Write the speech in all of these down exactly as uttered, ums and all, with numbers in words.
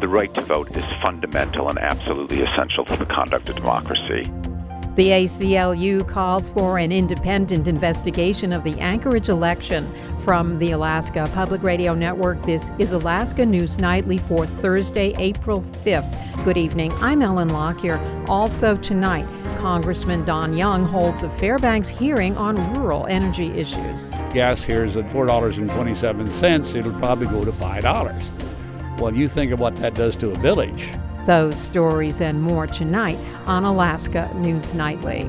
The right to vote is fundamental and absolutely essential to the conduct of democracy. The A C L U calls for an independent investigation of the Anchorage election. From the Alaska Public Radio Network, this is Alaska News Nightly for Thursday, April fifth. Good evening. I'm Ellen Lockyer. Also tonight, Congressman Don Young holds a Fairbanks hearing on rural energy issues. Gas here is at four dollars and twenty-seven cents. It'll probably go to five dollars. Well, you think of what that does to a village. Those stories and more tonight on Alaska News Nightly.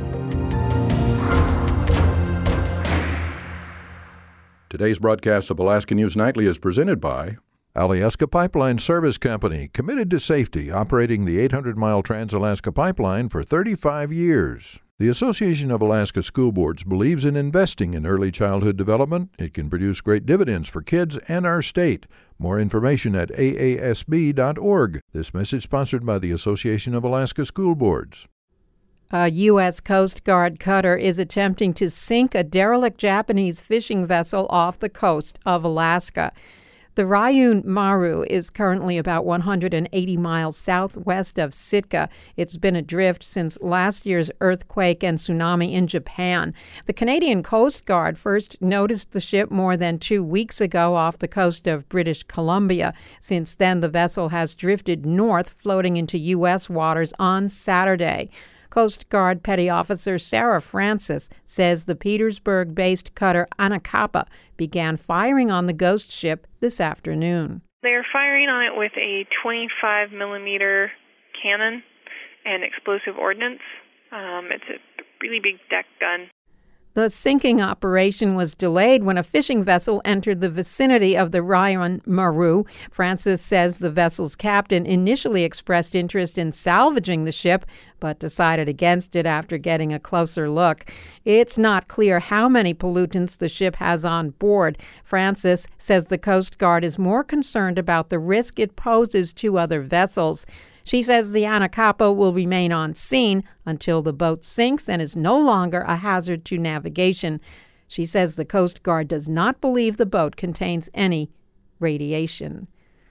Today's broadcast of Alaska News Nightly is presented by Alyeska Pipeline Service Company, committed to safety, operating the eight hundred mile Trans-Alaska Pipeline for thirty-five years. The Association of Alaska School Boards believes in investing in early childhood development. It can produce great dividends for kids and our state. More information at A A S B dot org. This message sponsored by the Association of Alaska School Boards. A U S Coast Guard cutter is attempting to sink a derelict Japanese fishing vessel off the coast of Alaska. The Ryun Maru is currently about one hundred eighty miles southwest of Sitka. It's been adrift since last year's earthquake and tsunami in Japan. The Canadian Coast Guard first noticed the ship more than two weeks ago off the coast of British Columbia. Since then, the vessel has drifted north, floating into U S waters on Saturday. Coast Guard Petty Officer Sarah Francis says the Petersburg-based cutter Anacapa began firing on the ghost ship this afternoon. They're firing on it with a twenty-five millimeter cannon and explosive ordnance. Um, it's a really big deck gun. The sinking operation was delayed when a fishing vessel entered the vicinity of the Ryun Maru. Francis says the vessel's captain initially expressed interest in salvaging the ship, but decided against it after getting a closer look. It's not clear how many pollutants the ship has on board. Francis says the Coast Guard is more concerned about the risk it poses to other vessels. She says the Anacapa will remain on scene until the boat sinks and is no longer a hazard to navigation. She says the Coast Guard does not believe the boat contains any radiation.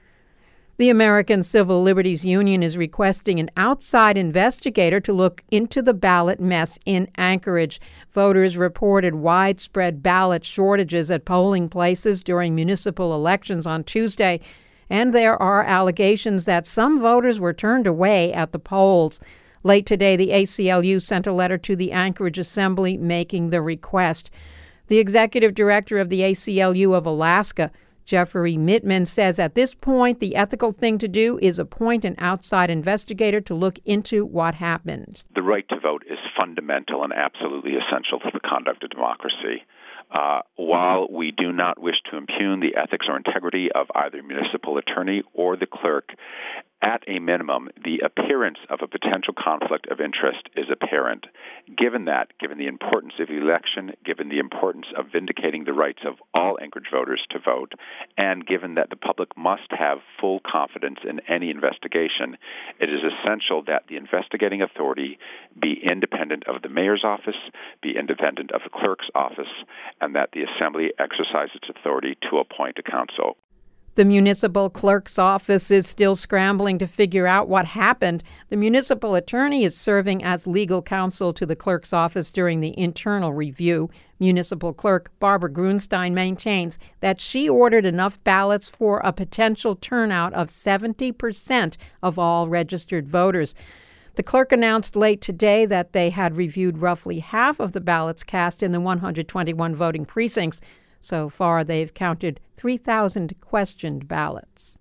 The American Civil Liberties Union is requesting an outside investigator to look into the ballot mess in Anchorage. Voters reported widespread ballot shortages at polling places during municipal elections on Tuesday. And there are allegations that some voters were turned away at the polls. Late today, the A C L U sent a letter to the Anchorage Assembly making the request. The executive director of the A C L U of Alaska, Jeffrey Mittman, says at this point, the ethical thing to do is appoint an outside investigator to look into what happened. The right to vote is fundamental and absolutely essential to the conduct of democracy. Uh, while we do not wish to impugn the ethics or integrity of either municipal attorney or the clerk, at a minimum, the appearance of a potential conflict of interest is apparent. Given that, given the importance of the election, given the importance of vindicating the rights of all Anchorage voters to vote, and given that the public must have full confidence in any investigation, it is essential that the investigating authority be independent of the mayor's office, be independent of the clerk's office, and that the Assembly exercise its authority to appoint a counsel. The municipal clerk's office is still scrambling to figure out what happened. The municipal attorney is serving as legal counsel to the clerk's office during the internal review. Municipal clerk Barbara Grunstein maintains that she ordered enough ballots for a potential turnout of seventy percent of all registered voters. The clerk announced late today that they had reviewed roughly half of the ballots cast in the one hundred twenty-one voting precincts. So far, they've counted three thousand questioned ballots.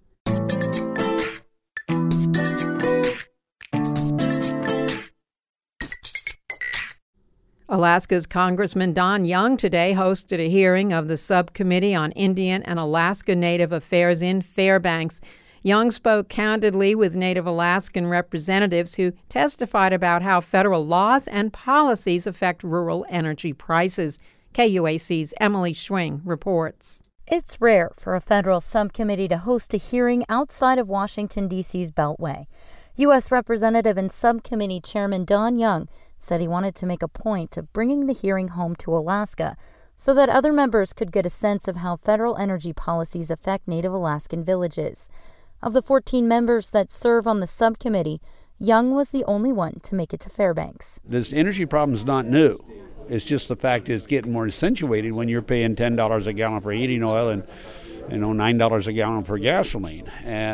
Alaska's Congressman Don Young today hosted a hearing of the Subcommittee on Indian and Alaska Native Affairs in Fairbanks. Young spoke candidly with Native Alaskan representatives who testified about how federal laws and policies affect rural energy prices. K U A C's Emily Schwing reports. It's rare for a federal subcommittee to host a hearing outside of Washington, D C's Beltway. U S Representative and Subcommittee Chairman Don Young said he wanted to make a point of bringing the hearing home to Alaska so that other members could get a sense of how federal energy policies affect Native Alaskan villages. Of the fourteen members that serve on the subcommittee, Young was the only one to make it to Fairbanks. This energy problem is not new. It's just the fact it's getting more accentuated when you're paying ten dollars a gallon for heating oil and you know, nine dollars a gallon for gasoline.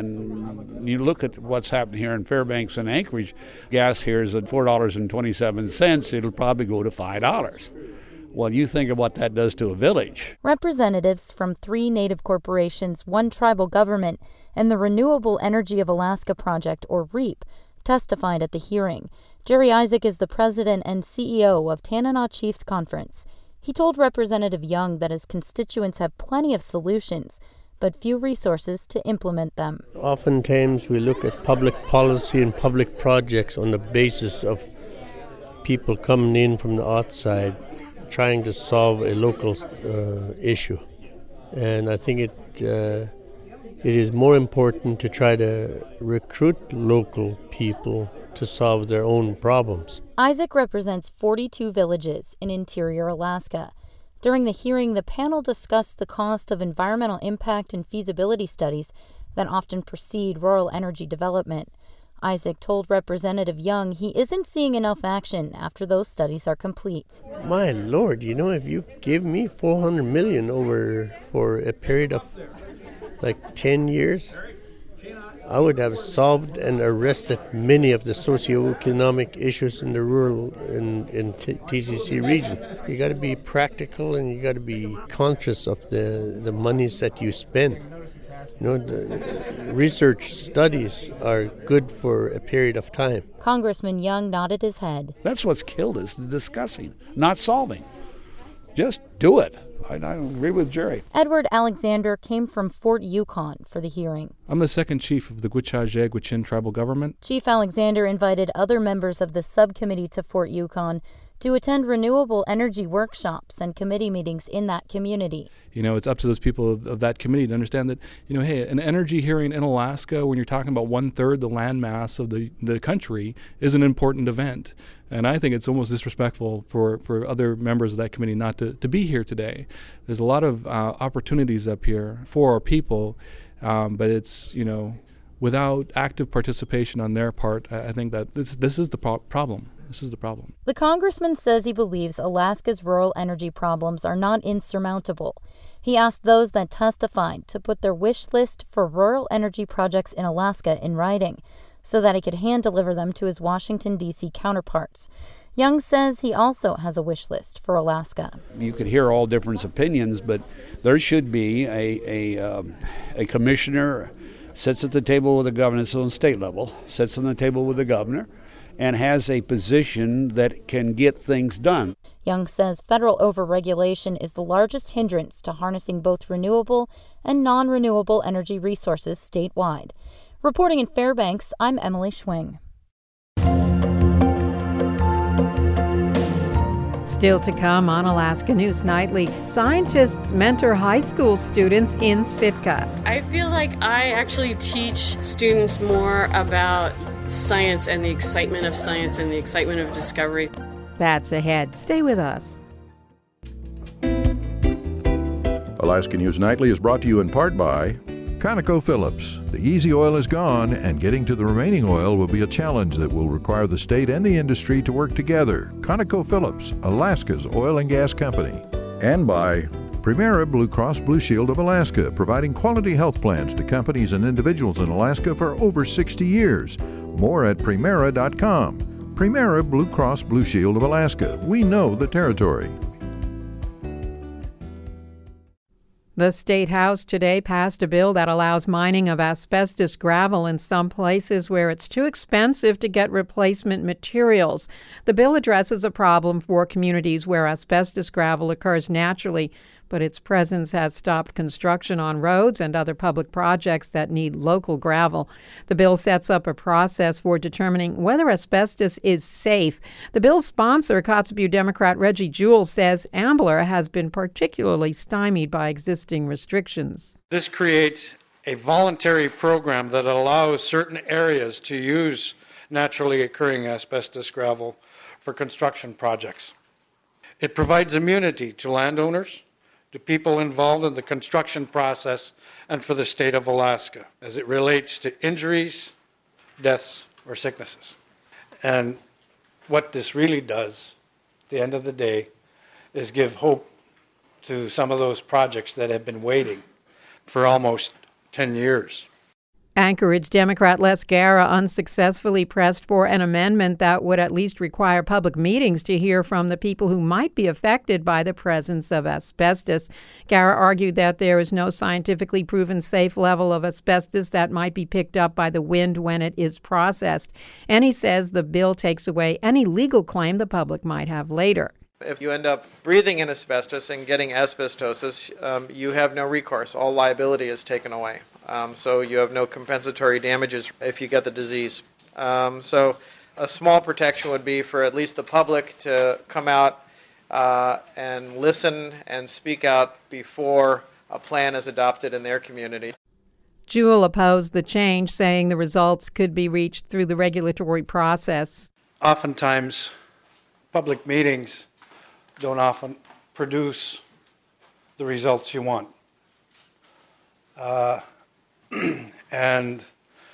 And you look at what's happening here in Fairbanks and Anchorage, gas here is at four dollars and twenty-seven cents. It'll probably go to five dollars. Well, you think of what that does to a village. Representatives from three Native corporations, one tribal government, and the Renewable Energy of Alaska Project, or REAP, testified at the hearing. Jerry Isaac is the president and C E O of Tanana Chiefs Conference. He told Representative Young that his constituents have plenty of solutions, but few resources to implement them. Oftentimes we look at public policy and public projects on the basis of people coming in from the outside trying to solve a local uh, issue. And I think it uh, it is more important to try to recruit local people to solve their own problems. Isaac represents forty-two villages in interior Alaska. During the hearing, the panel discussed the cost of environmental impact and feasibility studies that often precede rural energy development. Isaac told Representative Young he isn't seeing enough action after those studies are complete. My Lord, you know, if you give me four hundred million dollars over for a period of like ten years, I would have solved and arrested many of the socioeconomic issues in the rural in, in T- TCC region. You got to be practical and you got to be conscious of the, the monies that you spend. You know, the research studies are good for a period of time. Congressman Young nodded his head. That's what's killed us, the discussing, not solving. Just do it. I, I agree with Jerry. Edward Alexander came from Fort Yukon for the hearing. I'm the second chief of the Gwich'in tribal government. Chief Alexander invited other members of the subcommittee to Fort Yukon to attend renewable energy workshops and committee meetings in that community. You know, it's up to those people of, of that committee to understand that, you know, hey, an energy hearing in Alaska, when you're talking about one-third the land mass of the, the country, is an important event. And I think it's almost disrespectful for, for other members of that committee not to, to be here today. There's a lot of uh, opportunities up here for our people, um, but it's, you know, without active participation on their part, I, I think that this, this is the pro- problem. This is the problem. The congressman says he believes Alaska's rural energy problems are not insurmountable. He asked those that testified to put their wish list for rural energy projects in Alaska in writing, so that he could hand-deliver them to his Washington, D C counterparts. Young says he also has a wish list for Alaska. You could hear all different opinions, but there should be a a, um, a commissioner sits at the table with the governor, so on state level, sits on the table with the governor, and has a position that can get things done. Young says federal overregulation is the largest hindrance to harnessing both renewable and non-renewable energy resources statewide. Reporting in Fairbanks, I'm Emily Schwing. Still to come on Alaska News Nightly, scientists mentor high school students in Sitka. I feel like I actually teach students more about science and the excitement of science and the excitement of discovery. That's ahead. Stay with us. Alaska News Nightly is brought to you in part by ConocoPhillips. The easy oil is gone, and getting to the remaining oil will be a challenge that will require the state and the industry to work together. ConocoPhillips, Alaska's oil and gas company. And by Primera Blue Cross Blue Shield of Alaska, providing quality health plans to companies and individuals in Alaska for over sixty years. More at Primera dot com. Primera Blue Cross Blue Shield of Alaska. We know the territory. The State House today passed a bill that allows mining of asbestos gravel in some places where it's too expensive to get replacement materials. The bill addresses a problem for communities where asbestos gravel occurs naturally, but its presence has stopped construction on roads and other public projects that need local gravel. The bill sets up a process for determining whether asbestos is safe. The bill's sponsor, Kotzebue Democrat Reggie Jewell, says Ambler has been particularly stymied by existing restrictions. This creates a voluntary program that allows certain areas to use naturally occurring asbestos gravel for construction projects. It provides immunity to landowners, to people involved in the construction process and for the state of Alaska as it relates to injuries, deaths, or sicknesses. And what this really does, at the end of the day, is give hope to some of those projects that have been waiting for almost ten years. Anchorage Democrat Les Gara unsuccessfully pressed for an amendment that would at least require public meetings to hear from the people who might be affected by the presence of asbestos. Gara argued that there is no scientifically proven safe level of asbestos that might be picked up by the wind when it is processed. And he says the bill takes away any legal claim the public might have later. If you end up breathing in asbestos and getting asbestosis, um, you have no recourse. All liability is taken away. Um, so you have no compensatory damages if you get the disease. Um, so a small protection would be for at least the public to come out uh, and listen and speak out before a plan is adopted in their community. Jewell opposed the change, saying the results could be reached through the regulatory process. Oftentimes, public meetings don't often produce the results you want. Uh, and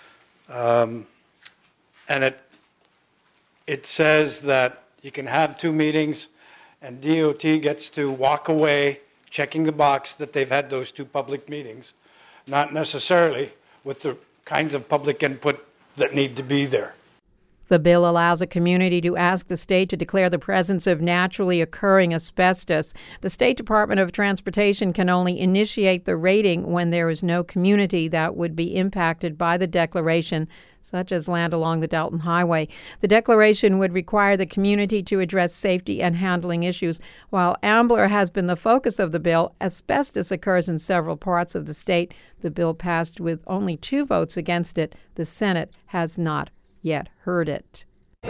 um, and it it says that you can have two meetings and D O T gets to walk away checking the box that they've had those two public meetings, not necessarily with the kinds of public input that need to be there. The bill allows a community to ask the state to declare the presence of naturally occurring asbestos. The State Department of Transportation can only initiate the rating when there is no community that would be impacted by the declaration, such as land along the Dalton Highway. The declaration would require the community to address safety and handling issues. While Ambler has been the focus of the bill, asbestos occurs in several parts of the state. The bill passed with only two votes against it. The Senate has not yet heard it.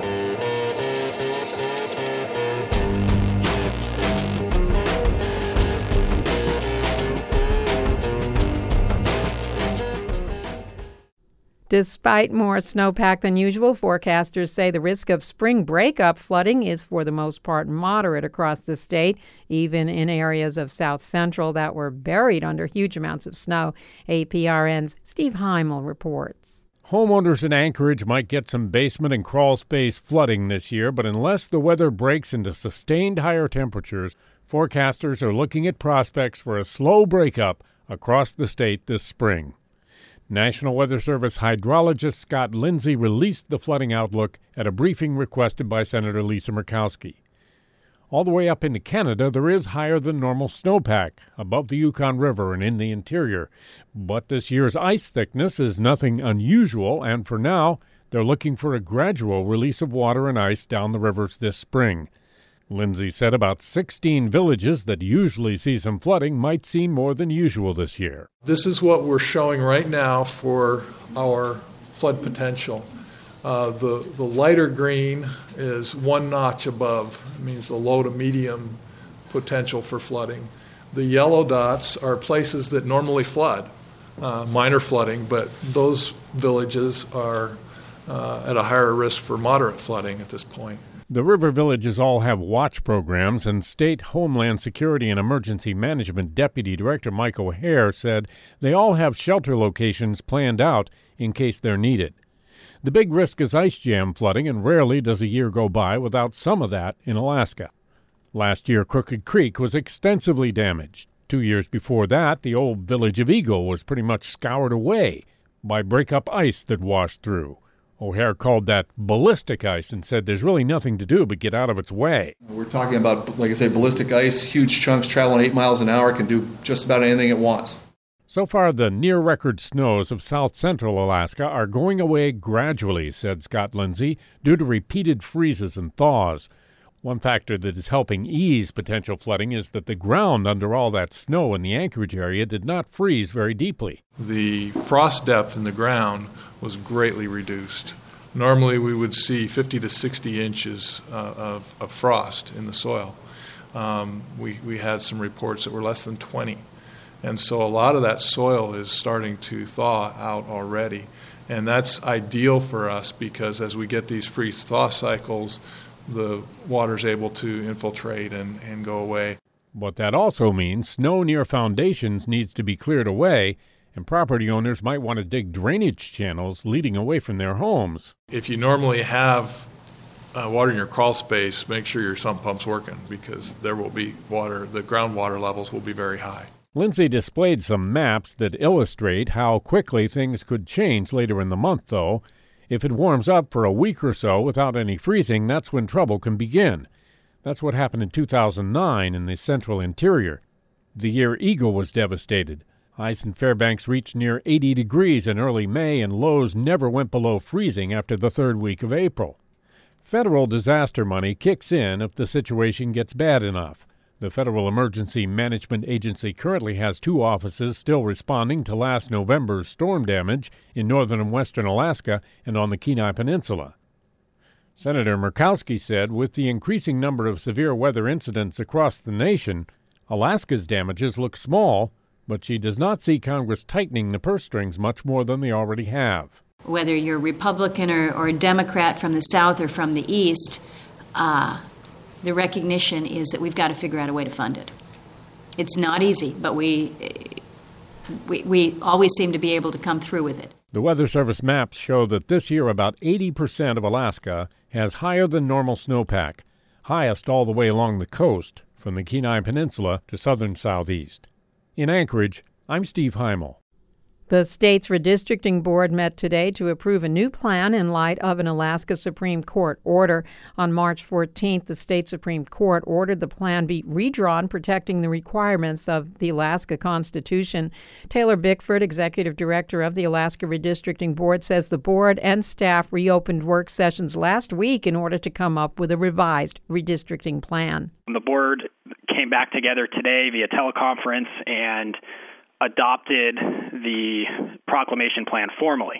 Despite more snowpack than usual, forecasters say the risk of spring breakup flooding is for the most part moderate across the state, even in areas of South Central that were buried under huge amounts of snow. A P R N's Steve Heimel reports. Homeowners in Anchorage might get some basement and crawl space flooding this year, but unless the weather breaks into sustained higher temperatures, forecasters are looking at prospects for a slow breakup across the state this spring. National Weather Service hydrologist Scott Lindsay released the flooding outlook at a briefing requested by Senator Lisa Murkowski. All the way up into Canada, there is higher than normal snowpack above the Yukon River and in the interior. But this year's ice thickness is nothing unusual, and for now, they're looking for a gradual release of water and ice down the rivers this spring. Lindsay said about sixteen villages that usually see some flooding might see more than usual this year. This is what we're showing right now for our flood potential. Uh, the, the lighter green is one notch above. It means the low to medium potential for flooding. The yellow dots are places that normally flood, uh, minor flooding, but those villages are uh, at a higher risk for moderate flooding at this point. The river villages all have watch programs, and State Homeland Security and Emergency Management Deputy Director Mike O'Hare said they all have shelter locations planned out in case they're needed. The big risk is ice jam flooding, and rarely does a year go by without some of that in Alaska. Last year, Crooked Creek was extensively damaged. Two years before that, the old village of Eagle was pretty much scoured away by breakup ice that washed through. O'Hare called that ballistic ice and said there's really nothing to do but get out of its way. We're talking about, like I say, ballistic ice, huge chunks traveling eight miles an hour, can do just about anything it wants. So far, the near-record snows of south-central Alaska are going away gradually, said Scott Lindsay, due to repeated freezes and thaws. One factor that is helping ease potential flooding is that the ground under all that snow in the Anchorage area did not freeze very deeply. The frost depth in the ground was greatly reduced. Normally, we would see fifty to sixty inches uh, of, of frost in the soil. Um, we, we had some reports that were less than twenty. And so a lot of that soil is starting to thaw out already. And that's ideal for us because as we get these freeze-thaw cycles, the water's able to infiltrate and, and go away. But that also means snow near foundations needs to be cleared away, and property owners might want to dig drainage channels leading away from their homes. If you normally have uh, water in your crawl space, make sure your sump pump's working, because there will be water, the groundwater levels will be very high. Lindsay displayed some maps that illustrate how quickly things could change later in the month, though. If it warms up for a week or so without any freezing, that's when trouble can begin. That's what happened in two thousand nine in the central interior. The year Eagle was devastated. Highs in Fairbanks reached near eighty degrees in early May, and lows never went below freezing after the third week of April. Federal disaster money kicks in if the situation gets bad enough. The Federal Emergency Management Agency currently has two offices still responding to last November's storm damage in northern and western Alaska and on the Kenai Peninsula. Senator Murkowski said with the increasing number of severe weather incidents across the nation, Alaska's damages look small, but she does not see Congress tightening the purse strings much more than they already have. Whether you're Republican or, or a Democrat from the South or from the East, uh, the recognition is that we've got to figure out a way to fund it. It's not easy, but we, we we always seem to be able to come through with it. The Weather Service maps show that this year about eighty percent of Alaska has higher than normal snowpack, highest all the way along the coast from the Kenai Peninsula to southern southeast. In Anchorage, I'm Steve Heimel. The state's redistricting board met today to approve a new plan in light of an Alaska Supreme Court order. On March fourteenth, the state Supreme Court ordered the plan be redrawn, protecting the requirements of the Alaska Constitution. Taylor Bickford, executive director of the Alaska Redistricting Board, says the board and staff reopened work sessions last week in order to come up with a revised redistricting plan. The board came back together today via teleconference and adopted the proclamation plan formally.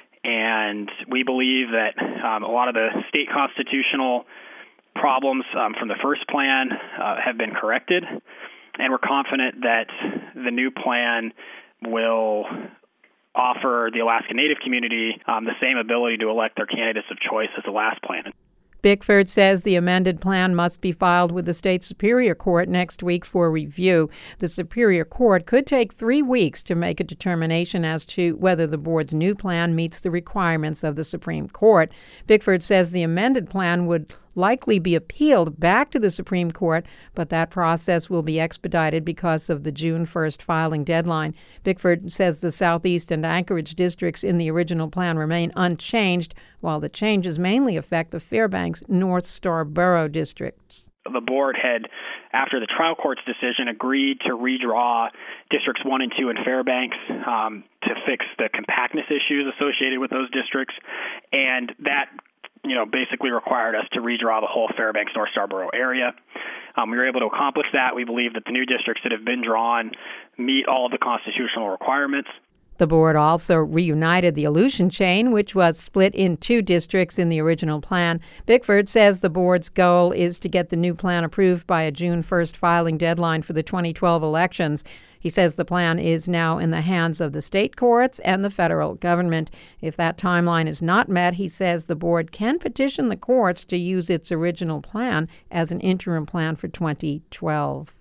And we believe that um, a lot of the state constitutional problems um, from the first plan uh, have been corrected, and we're confident that the new plan will offer the Alaska Native community um, the same ability to elect their candidates of choice as the last plan. Bickford says the amended plan must be filed with the state Superior Court next week for review. The Superior Court could take three weeks to make a determination as to whether the board's new plan meets the requirements of the Supreme Court. Bickford says the amended plan would likely be appealed back to the Supreme Court, but that process will be expedited because of the June first filing deadline. Bickford says the Southeast and Anchorage districts in the original plan remain unchanged, while the changes mainly affect the Fairbanks North Starborough districts. The board had, after the trial court's decision, agreed to redraw districts one and two in Fairbanks um, to fix the compactness issues associated with those districts, and that you know, basically required us to redraw the whole Fairbanks North Starborough area. Um, we were able to accomplish that. We believe that the new districts that have been drawn meet all of the constitutional requirements. The board also reunited the Aleutian chain, which was split in two districts in the original plan. Bickford says the board's goal is to get the new plan approved by a June first filing deadline for the twenty twelve elections. He says the plan is now in the hands of the state courts and the federal government. If that timeline is not met, he says the board can petition the courts to use its original plan as an interim plan for twenty twelve.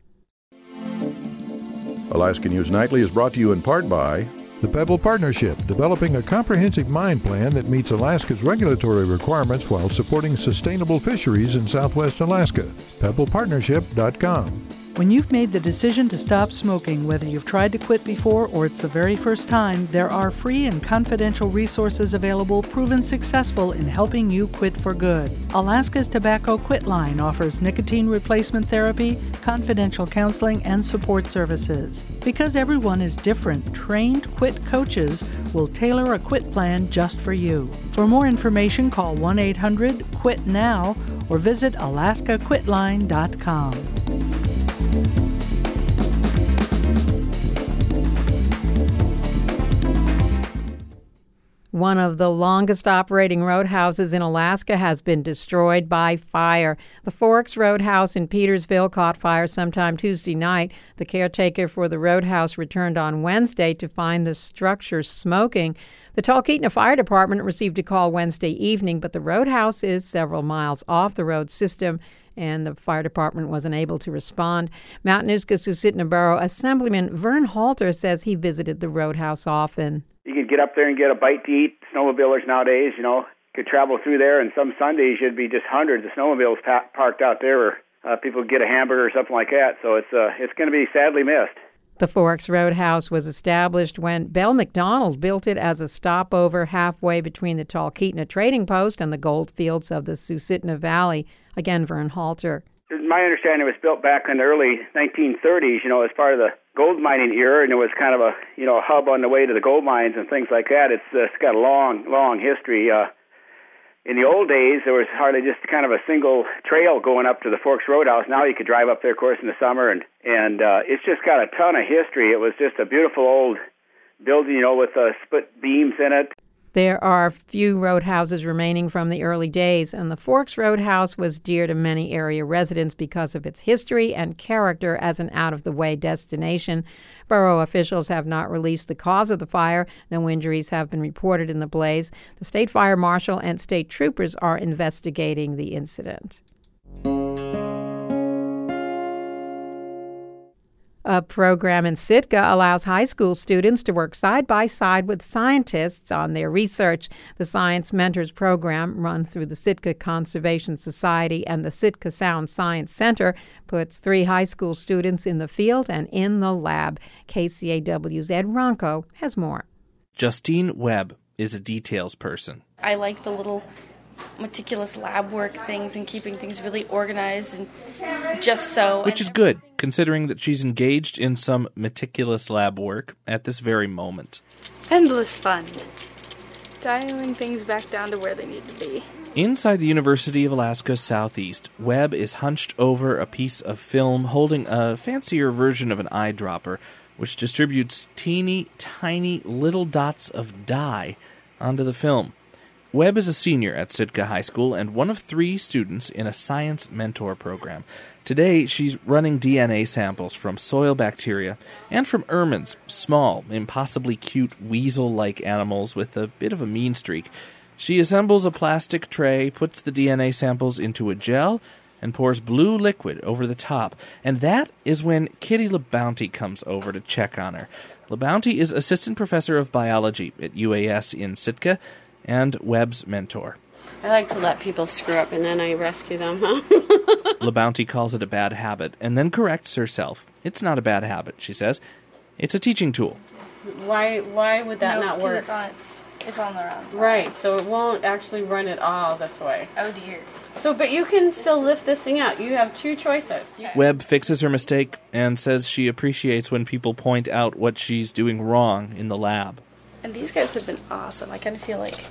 Alaska News Nightly is brought to you in part by the Pebble Partnership, developing a comprehensive mine plan that meets Alaska's regulatory requirements while supporting sustainable fisheries in southwest Alaska. pebble partnership dot com. When you've made the decision to stop smoking, whether you've tried to quit before or it's the very first time, there are free and confidential resources available proven successful in helping you quit for good. Alaska's Tobacco Quit Line offers nicotine replacement therapy, confidential counseling, and support services. Because everyone is different, trained quit coaches will tailor a quit plan just for you. For more information, call one eight hundred quit now or visit alaska quit line dot com. One of the longest operating roadhouses in Alaska has been destroyed by fire. The Forks Roadhouse in Petersville caught fire sometime Tuesday night. The caretaker for the roadhouse returned on Wednesday to find the structure smoking. The Talkeetna Fire Department received a call Wednesday evening, but the roadhouse is several miles off the road system and the fire department wasn't able to respond. Matanuska Susitna Borough Assemblyman Vern Halter says he visited the roadhouse often. You could get up there and get a bite to eat. Snowmobilers nowadays, you know, could travel through there, and some Sundays you'd be just hundreds of snowmobiles pa- parked out there where uh, people would get a hamburger or something like that. So it's uh, it's going to be sadly missed. The Forks Roadhouse was established when Bell McDonald built it as a stopover halfway between the Talkeetna Trading Post and the gold fields of the Susitna Valley. Again, Vern Halter. My understanding, it was built back in the early nineteen thirties, you know, as part of the gold mining era, and it was kind of a, you know, a hub on the way to the gold mines and things like that. It's, uh, it's got a long, long history. Uh, in the old days, there was hardly just kind of a single trail going up to the Forks Roadhouse. Now you could drive up there, of course, in the summer, and, and uh, it's just got a ton of history. It was just a beautiful old building, you know, with uh, split beams in it. There are few roadhouses remaining from the early days, and the Forks Roadhouse was dear to many area residents because of its history and character as an out-of-the-way destination. Borough officials have not released the cause of the fire. No injuries have been reported in the blaze. The state fire marshal and state troopers are investigating the incident. A program in Sitka allows high school students to work side by side with scientists on their research. The Science Mentors program, run through the Sitka Conservation Society and the Sitka Sound Science Center, puts three high school students in the field and in the lab. K C A W's Ed Ronco has more. Justine Webb is a details person. I like the little meticulous lab work things and keeping things really organized and just so. Which is good, considering that she's engaged in some meticulous lab work at this very moment. Endless fun. Dialing things back down to where they need to be. Inside the University of Alaska Southeast, Webb is hunched over a piece of film holding a fancier version of an eyedropper, which distributes teeny, tiny little dots of dye onto the film. Webb is a senior at Sitka High School and one of three students in a Science Mentor program. Today, she's running D N A samples from soil bacteria and from ermines, small, impossibly cute weasel-like animals with a bit of a mean streak. She assembles a plastic tray, puts the D N A samples into a gel, and pours blue liquid over the top. And that is when Kitty LeBounty comes over to check on her. LeBounty is assistant professor of biology at U A S in Sitka, and Webb's mentor. I like to let people screw up and then I rescue them. LeBounty calls it a bad habit and then corrects herself. It's not a bad habit, she says. It's a teaching tool. Why Why would that no, not work? It's on, it's, it's on the wrong side. Right, so it won't actually run it all this way. Oh dear. So, but you can still lift this thing out. You have two choices. You- Webb fixes her mistake and says she appreciates when people point out what she's doing wrong in the lab. And these guys have been awesome. I kind of feel like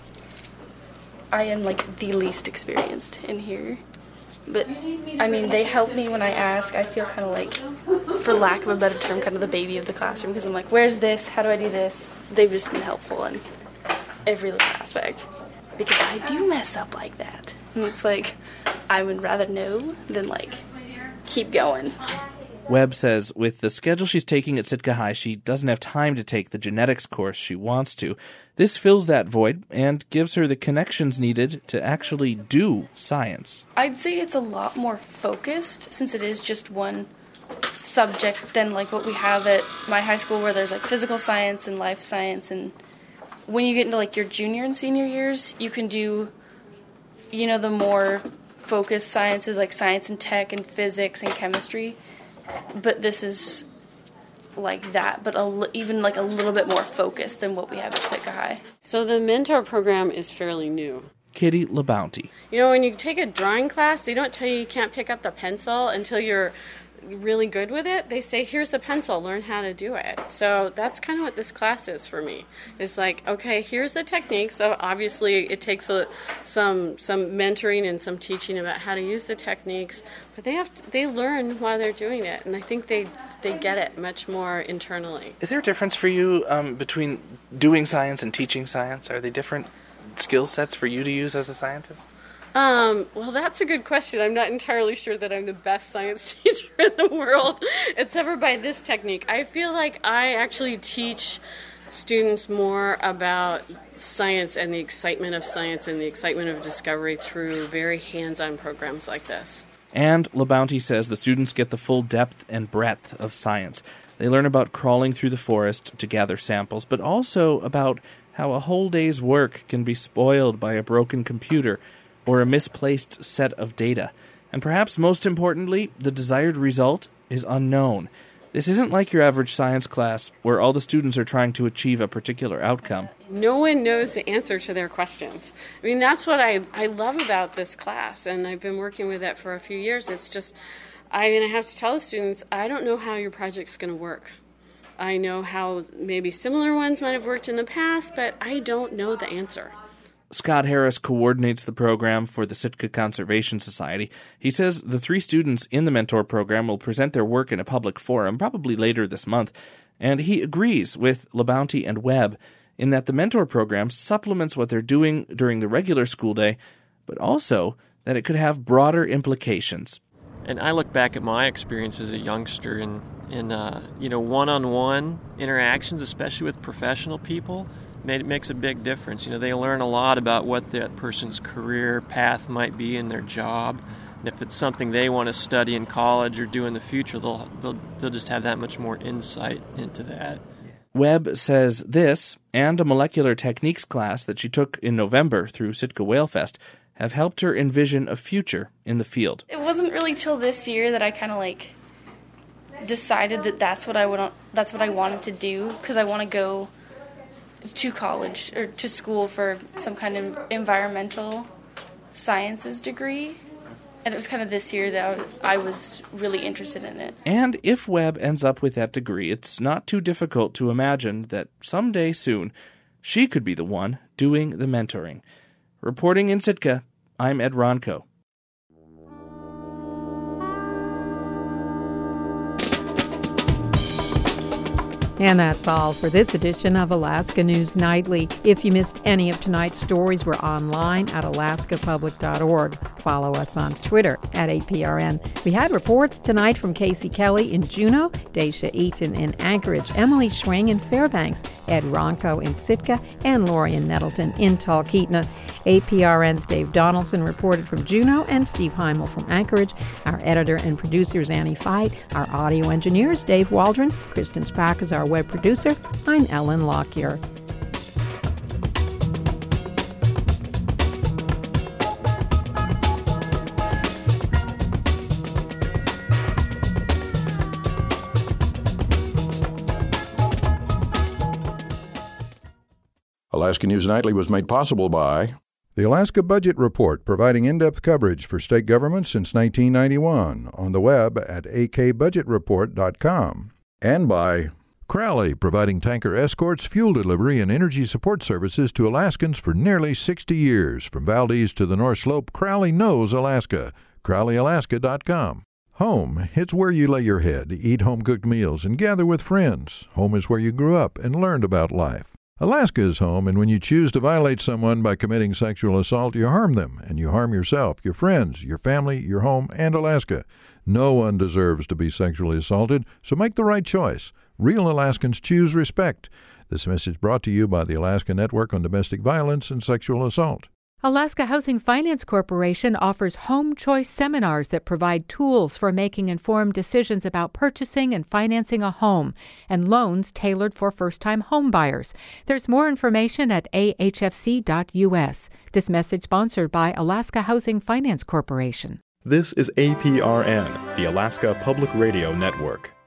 I am like the least experienced in here. But, I mean, they help me when I ask. I feel kind of like, for lack of a better term, kind of the baby of the classroom. Because I'm like, where's this? How do I do this? They've just been helpful in every little aspect. Because I do mess up like that. And it's like, I would rather know than, like, keep going. Webb says with the schedule she's taking at Sitka High, she doesn't have time to take the genetics course she wants to. This fills that void and gives her the connections needed to actually do science. I'd say it's a lot more focused, since it is just one subject, than like what we have at my high school, where there's like physical science and life science. And when you get into like your junior and senior years, you can do, you know, the more focused sciences like science and tech and physics and chemistry. But this is like that, but a, even like a little bit more focused than what we have at Sitka High. So the mentor program is fairly new. Kitty LeBounty. You know, when you take a drawing class, they don't tell you you can't pick up the pencil until you're really good with it. They say, here's the pencil, learn how to do it. So that's kind of what this class is for me. It's like, okay, here's the technique. So obviously it takes a, some some mentoring and some teaching about how to use the techniques, but they have to, they learn while they're doing it, and I think they they get it much more internally. Is there a difference for you um, between doing science and teaching science? Are they different skill sets for you to use as a scientist? Um, well, that's a good question. I'm not entirely sure that I'm the best science teacher in the world, except for by this technique. I feel like I actually teach students more about science and the excitement of science and the excitement of discovery through very hands-on programs like this. And LaBounty says the students get the full depth and breadth of science. They learn about crawling through the forest to gather samples, but also about how a whole day's work can be spoiled by a broken computer or a misplaced set of data. And perhaps most importantly, the desired result is unknown. This isn't like your average science class where all the students are trying to achieve a particular outcome. No one knows the answer to their questions. I mean, that's what I, I love about this class, and I've been working with it for a few years. It's just, I mean, I have to tell the students, I don't know how your project's going to work. I know how maybe similar ones might have worked in the past, but I don't know the answer. Scott Harris coordinates the program for the Sitka Conservation Society. He says the three students in the mentor program will present their work in a public forum, probably later this month, and he agrees with LaBounty and Webb in that the mentor program supplements what they're doing during the regular school day, but also that it could have broader implications. And I look back at my experience as a youngster in, in uh, you know, one-on-one interactions, especially with professional people. It makes a big difference. You know, they learn a lot about what that person's career path might be in their job. And if it's something they want to study in college or do in the future, they'll they'll, they'll just have that much more insight into that. Webb says this and a molecular techniques class that she took in November through Sitka Whale Fest have helped her envision a future in the field. It wasn't really till this year that I kind of like decided that that's what I would that's what I wanted to do, because I want to go to college or to school for some kind of environmental sciences degree. And it was kind of this year that I was really interested in it. And if Webb ends up with that degree, it's not too difficult to imagine that someday soon she could be the one doing the mentoring. Reporting in Sitka, I'm Ed Ronco. And that's all for this edition of Alaska News Nightly. If you missed any of tonight's stories, we're online at alaska public dot org. Follow us on Twitter at A P R N. We had reports tonight from Casey Kelly in Juneau, Daisha Eaton in Anchorage, Emily Schwing in Fairbanks, Ed Ronco in Sitka, and Lorian Nettleton in Talkeetna. A P R N's Dave Donaldson reported from Juneau and Steve Heimel from Anchorage. Our editor and producer is Annie Fight. Our audio engineer is Dave Waldron. Kristen Spack is our web producer. I'm Ellen Lockyer. Alaska News Nightly was made possible by the Alaska Budget Report, providing in-depth coverage for state governments since nineteen ninety-one, on the web at a k budget report dot com, and by Crowley, providing tanker escorts, fuel delivery, and energy support services to Alaskans for nearly sixty years. From Valdez to the North Slope, Crowley knows Alaska. crowley alaska dot com. Home, it's where you lay your head, eat home-cooked meals, and gather with friends. Home is where you grew up and learned about life. Alaska is home, and when you choose to violate someone by committing sexual assault, you harm them, and you harm yourself, your friends, your family, your home, and Alaska. No one deserves to be sexually assaulted, so make the right choice. Real Alaskans choose respect. This message brought to you by the Alaska Network on Domestic Violence and Sexual Assault. Alaska Housing Finance Corporation offers home choice seminars that provide tools for making informed decisions about purchasing and financing a home, and loans tailored for first-time home buyers. There's more information at a h f c dot u s. This message sponsored by Alaska Housing Finance Corporation. This is A P R N, the Alaska Public Radio Network.